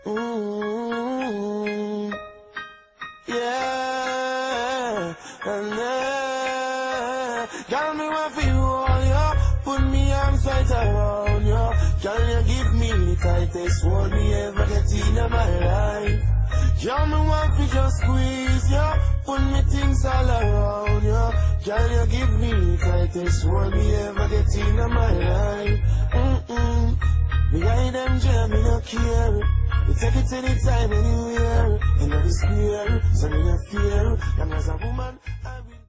Mm, yeah, and girl, me want for you all, yo. Put me arms right around you. Girl, you give me the tightest hold me ever get in my life. Girl, me want for just squeeze you. Put me things all around you. Girl, you give me the tightest hold me ever get in my life. Me guide them jam, me no care. You take it anytime, anywhere. You know the square, so me no fear. And as a woman, I will